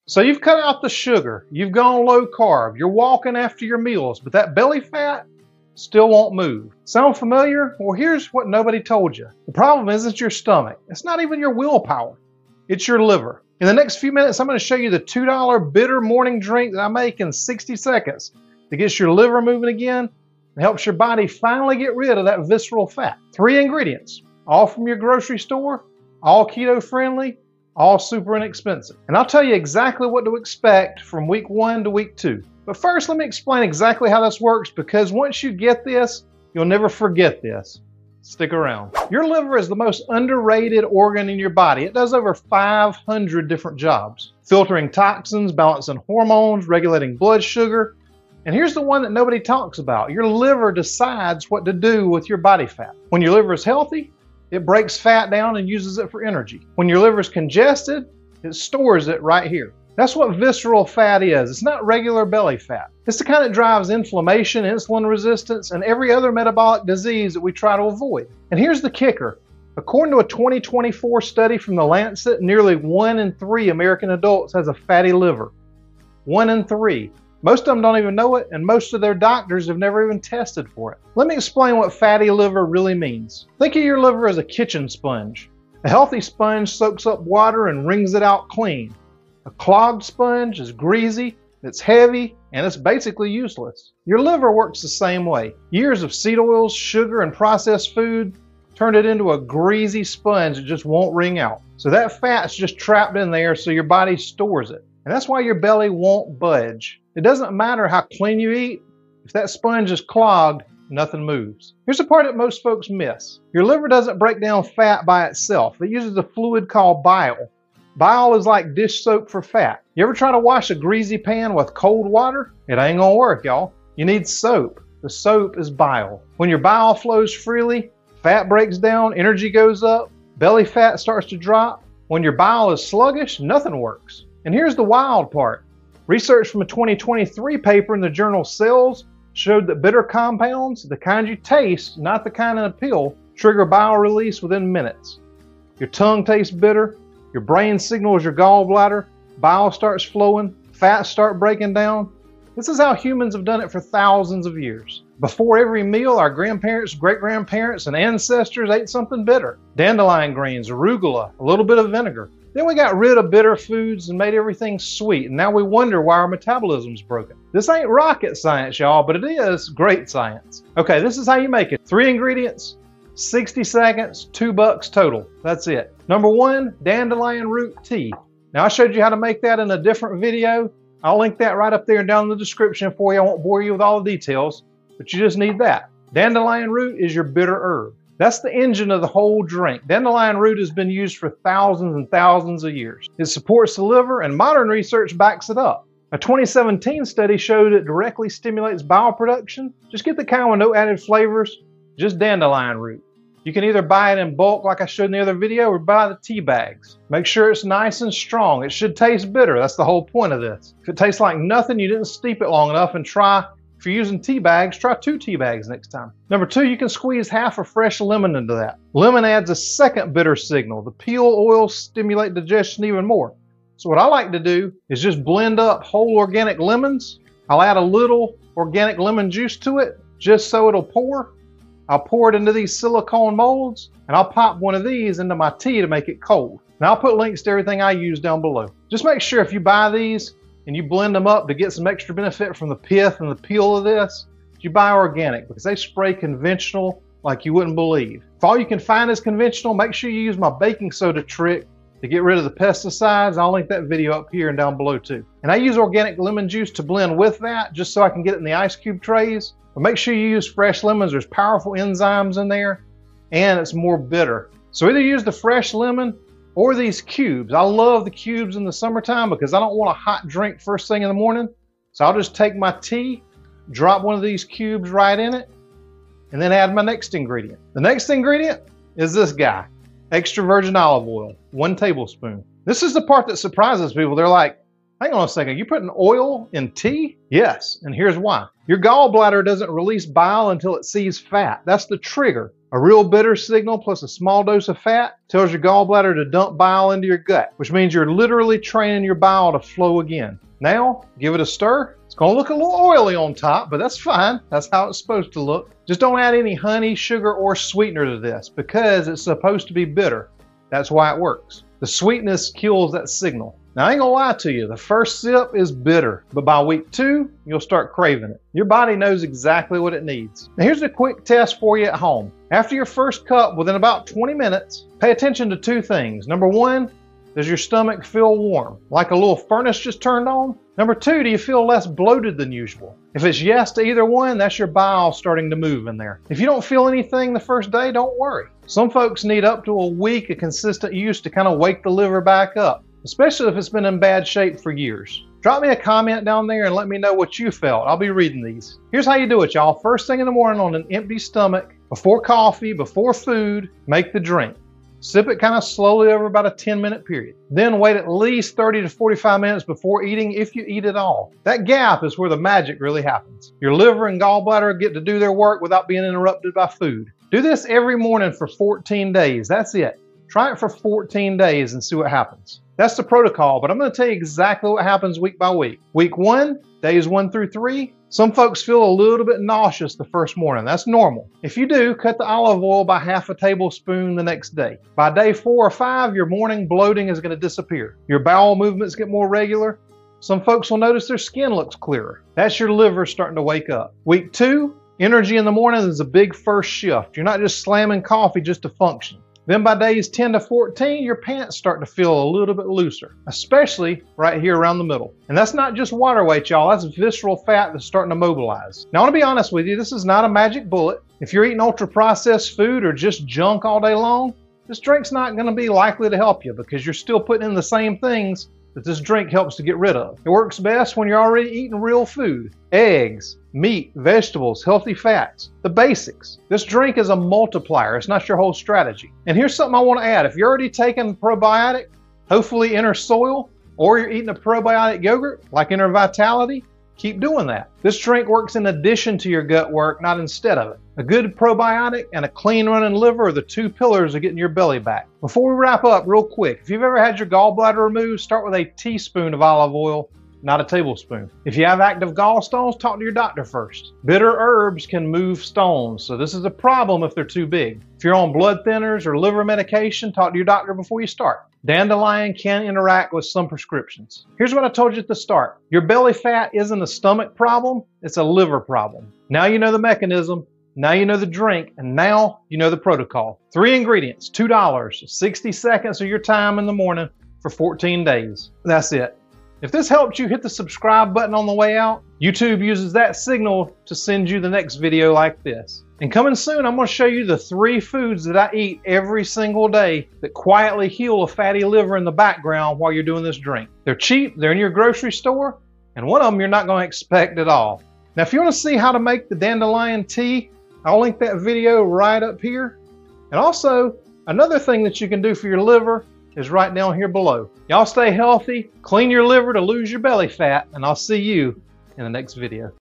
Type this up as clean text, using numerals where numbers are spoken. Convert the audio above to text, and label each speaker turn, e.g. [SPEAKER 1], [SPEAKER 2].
[SPEAKER 1] So you've cut out the sugar, you've gone low carb, you're walking after your meals, but that belly fat still won't move. Sound familiar? Well, here's what nobody told you. The problem isn't your stomach. It's not even your willpower. It's your liver. In the next few minutes, I'm going to show you the $2 bitter morning drink that I make in 60 seconds that gets your liver moving again and helps your body finally get rid of that visceral fat. 3 ingredients, all from your grocery store, all keto friendly, all super inexpensive. And I'll tell you exactly what to expect from week 1 to week 2. But first, let me explain exactly how this works, because once you get this, you'll never forget this. Stick around. Your liver is the most underrated organ in your body. It does over 500 different jobs. Filtering toxins, balancing hormones, regulating blood sugar. And here's the one that nobody talks about. Your liver decides what to do with your body fat. When your liver is healthy, it breaks fat down and uses it for energy. When your liver is congested, it stores it right here. That's what visceral fat is. It's not regular belly fat. It's the kind that drives inflammation, insulin resistance, and every other metabolic disease that we try to avoid. And here's the kicker. According to a 2024 study from The Lancet, nearly 1 in 3 American adults has a fatty liver. 1 in 3. Most of them don't even know it, and most of their doctors have never even tested for it. Let me explain what fatty liver really means. Think of your liver as a kitchen sponge. A healthy sponge soaks up water and wrings it out clean. A clogged sponge is greasy, it's heavy, and it's basically useless. Your liver works the same way. Years of seed oils, sugar, and processed food turn it into a greasy sponge that just won't wring out. So that fat's just trapped in there, so your body stores it. And that's why your belly won't budge. It doesn't matter how clean you eat, if that sponge is clogged, nothing moves. Here's the part that most folks miss. Your liver doesn't break down fat by itself. It uses a fluid called bile. Bile is like dish soap for fat. You ever try to wash a greasy pan with cold water? It ain't gonna work, y'all. You need soap. The soap is bile. When your bile flows freely, fat breaks down, energy goes up, belly fat starts to drop. When your bile is sluggish, nothing works. And here's the wild part. Research from a 2023 paper in the journal Cells showed that bitter compounds, the kind you taste, not the kind in a pill, trigger bile release within minutes. Your tongue tastes bitter, your brain signals your gallbladder, bile starts flowing, fats start breaking down. This is how humans have done it for thousands of years. Before every meal, our grandparents, great-grandparents, and ancestors ate something bitter. Dandelion greens, arugula, a little bit of vinegar. Then we got rid of bitter foods and made everything sweet, and now we wonder why our metabolism's broken. This ain't rocket science, y'all, but it is great science. Okay, this is how you make it. 3 ingredients, 60 seconds, $2 total. That's it. Number 1, dandelion root tea. Now I showed you how to make that in a different video. I'll link that right up there and down in the description for you. I won't bore you with all the details, but you just need that. Dandelion root is your bitter herb. That's the engine of the whole drink. Dandelion root has been used for thousands and thousands of years. It supports the liver, and modern research backs it up. A 2017 study showed it directly stimulates bile production. Just get the kind with no added flavors, just dandelion root. You can either buy it in bulk like I showed in the other video, or buy the tea bags. Make sure it's nice and strong. It should taste bitter. That's the whole point of this. If it tastes like nothing, you didn't steep it long enough. And if you're using tea bags, try 2 tea bags next time. Number 2, you can squeeze half a fresh lemon into that. Lemon adds a second bitter signal. The peel oils stimulate digestion even more. So what I like to do is just blend up whole organic lemons. I'll add a little organic lemon juice to it just so it'll pour. I'll pour it into these silicone molds, and I'll pop one of these into my tea to make it cold. Now I'll put links to everything I use down below. Just make sure if you buy these and you blend them up to get some extra benefit from the pith and the peel of this, you buy organic, because they spray conventional like you wouldn't believe. If all you can find is conventional, make sure you use my baking soda trick to get rid of the pesticides. I'll link that video up here and down below too. And I use organic lemon juice to blend with that, just so I can get it in the ice cube trays. But make sure you use fresh lemons. There's powerful enzymes in there, and it's more bitter. So either use the fresh lemon or these cubes. I love the cubes in the summertime because I don't want a hot drink first thing in the morning. So I'll just take my tea, drop one of these cubes right in it, and then add my next ingredient. The next ingredient is this guy, extra virgin olive oil, 1 tablespoon. This is the part that surprises people. They're like, hang on a second, you putting oil in tea? Yes, and here's why. Your gallbladder doesn't release bile until it sees fat. That's the trigger. A real bitter signal plus a small dose of fat tells your gallbladder to dump bile into your gut, which means you're literally training your bile to flow again. Now, give it a stir. It's going to look a little oily on top, but that's fine. That's how it's supposed to look. Just don't add any honey, sugar, or sweetener to this because it's supposed to be bitter. That's why it works. The sweetness kills that signal. Now, I ain't gonna lie to you, the first sip is bitter, but by week 2, you'll start craving it. Your body knows exactly what it needs. Now, here's a quick test for you at home. After your first cup, within about 20 minutes, pay attention to 2 things. Number 1, does your stomach feel warm, like a little furnace just turned on? Number 2, do you feel less bloated than usual? If it's yes to either one, that's your bile starting to move in there. If you don't feel anything the first day, don't worry. Some folks need up to a week of consistent use to kind of wake the liver back up, especially if it's been in bad shape for years. Drop me a comment down there and let me know what you felt. I'll be reading these. Here's how you do it, y'all. First thing in the morning on an empty stomach, before coffee, before food, make the drink. Sip it kind of slowly over about a 10-minute period. Then wait at least 30 to 45 minutes before eating if you eat at all. That gap is where the magic really happens. Your liver and gallbladder get to do their work without being interrupted by food. Do this every morning for 14 days. That's it. Try it for 14 days and see what happens. That's the protocol, but I'm going to tell you exactly what happens week by week. Week 1, days 1 through 3, some folks feel a little bit nauseous the first morning. That's normal. If you do, cut the olive oil by half a tablespoon the next day. By day 4 or 5, your morning bloating is going to disappear. Your bowel movements get more regular. Some folks will notice their skin looks clearer. That's your liver starting to wake up. Week 2, energy in the morning is a big first shift. You're not just slamming coffee just to function. Then by days 10 to 14, your pants start to feel a little bit looser, especially right here around the middle. And that's not just water weight, y'all. That's visceral fat that's starting to mobilize. Now, I want to be honest with you. This is not a magic bullet. If you're eating ultra-processed food or just junk all day long, this drink's not going to be likely to help you because you're still putting in the same things that this drink helps to get rid of. It works best when you're already eating real food. Eggs, meat, vegetables, healthy fats, the basics. This drink is a multiplier. It's not your whole strategy. And here's something I want to add. If you're already taking probiotic, hopefully Inner Soil, or you're eating a probiotic yogurt like Inner Vitality, keep doing that. This drink works in addition to your gut work, not instead of it. A good probiotic and a clean running liver are the 2 pillars of getting your belly back. Before we wrap up, real quick, if you've ever had your gallbladder removed, start with a teaspoon of olive oil, not a tablespoon. If you have active gallstones, talk to your doctor first. Bitter herbs can move stones, so this is a problem if they're too big. If you're on blood thinners or liver medication, talk to your doctor before you start. Dandelion can interact with some prescriptions. Here's what I told you at the start. Your belly fat isn't a stomach problem, it's a liver problem. Now you know the mechanism, now you know the drink, and now you know the protocol. 3 ingredients, $2, 60 seconds of your time in the morning for 14 days. That's it. If this helped you, hit the subscribe button on the way out. YouTube uses that signal to send you the next video like this. And coming soon, I'm going to show you the 3 foods that I eat every single day that quietly heal a fatty liver in the background while you're doing this drink. They're cheap, they're in your grocery store, and one of them you're not going to expect at all. Now, if you want to see how to make the dandelion tea, I'll link that video right up here. And also, another thing that you can do for your liver is right down here below. Y'all stay healthy, clean your liver to lose your belly fat, and I'll see you in the next video.